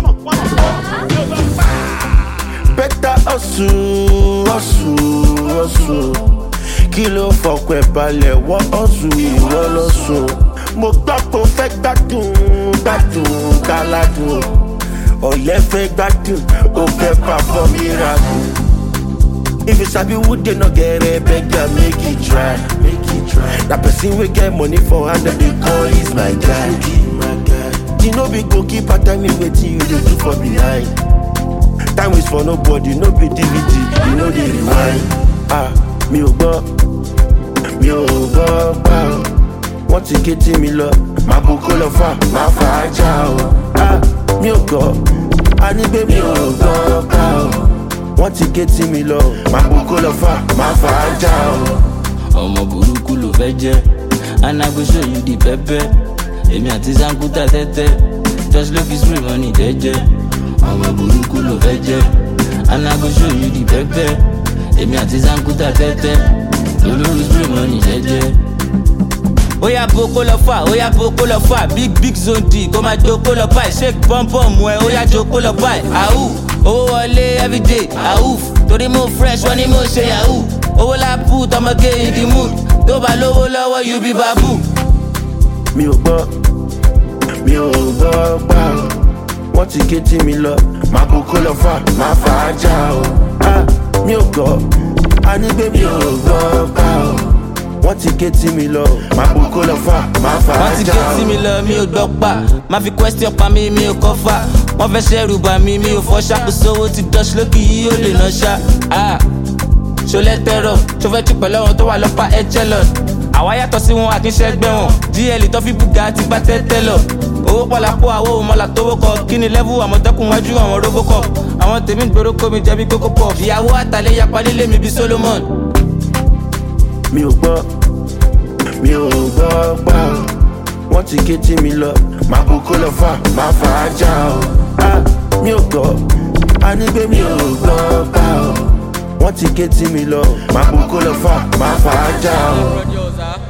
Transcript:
Better hustle. Kilo fuck with balẹ̀ wọ́n hustle ìwọ lọ́sùn. Mo gbọ́ pé o fẹ́ gbádùn káládùn. Ọ̀lẹ́ fẹ́ gbádùn, o fẹ́ perform miracle. If you sabi who dey no get it, beggar make it try. That person we get money for hand they call is my guy. You know be goalkeeper, tell me wetin you dey do for behind. Time is for nobody, no be DVD, you know the rewind. Mi ò gbọ́ gbà ó. Wọ́n ti ké tí mi lọ, màá bu kó lọ fà, màá fà á já o. Mi ò gbọ́, a ní pé mi ò gbọ́ gbà ó. Wọ́n ti ké tí mi lọ, màá bu kó lọ fà, màá fà á já o. Ọmọ burúkú ló fẹ́ jẹ́, and I go show you the pepper. Èmi àti Zankuta tẹ́tẹ́, just look his free money jẹ́jẹ́. Ọmọ burúkú ló fẹ́ jẹ́, and I go show you the pepper. Èmi àti Zankuta tẹ́tẹ́, olórí free money jẹ́jẹ́. Oya boko lọ fà, big zone D, kó máa joko lọ báyìí, shake pọ́npọ́n mu ẹ, oya joko lọ báyìí. Àwù, owó wọlé everyday, àwùf, torí mo fresh, wọ́n ní mo ṣe yahoo. Owó la put, ọmọge in the mood, tó bá lówó lọ́wọ́ you be babu. Mi ò gbọ́ gbà ó. Wọ́n ti ké tí mi lọ, màá bu kó lọ fà, màá fà á já o. Mi ò gbọ́, a ní pé mi ò gbọ́ gbà ó. Wọ́n ti ké tí mi lọ, màá bu kó lọ fà, màá fà á já o. Wọ́n ti ké tí mi lọ, mi ò gbọ́ pa, má fi question pa mi ò kọ́ fà. Wọ́n fẹ́ ṣẹ́rù bà mí, mi ò fọ́ ṣàkóso owó ti dọ́ṣ lókì yìí ó lè ná ṣá. Ṣọlẹ́ tẹ́rọ̀, ṣó fẹ́ tún pẹ̀lú àwọn tó wà lọ́pàá ẹ̀chẹ́lọ̀. Àwa yàtọ̀ sí wọn àkínṣẹ́gbẹ́ wọn, GL tó fi bùgà ti bá tẹ́tẹ́ lọ. Owó pọ̀lápọ̀ àwọ̀ òmọ̀là tó wọ́kọ̀, kí ni level àmọ̀tẹ́kùn wájú àwọn robocop. Àwọn tèmi gbèrò kó mi jẹ̀bi kókó pọ̀, ìyàwó àtàlẹ́ yapa lílé mi bí Solomon. Mi ò gbọ́ gbà ó. Wọ́n ti ké tí mi lọ, màá bu kó lọ fà, màá fà á já o. Mi ò gbọ́, a ní pé mi ò gbọ́ gbà ó. Wọ́n ti ké tí mi lọ, màá bu kó lọ fà, màá fà á já o.